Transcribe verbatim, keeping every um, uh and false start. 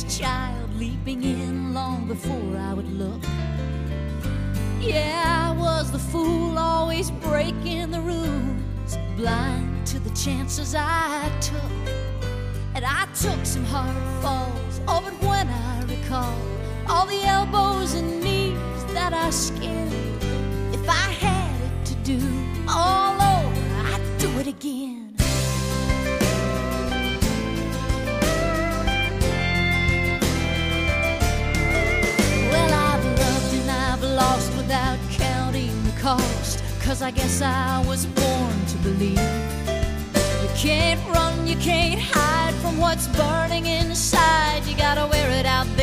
child, leaping in long before I would look. Yeah, I was the fool, always breaking the rules, blind to the chances I took. And I took some hard falls, oh, but when I recall all the elbows and knees that I skinned, if I had it to do all over, I'd do it again. Well, I've loved and I've lost without counting the cost, 'cause I guess I was born to believe you can't run, you can't hide from what's burning inside. You gotta wear it out there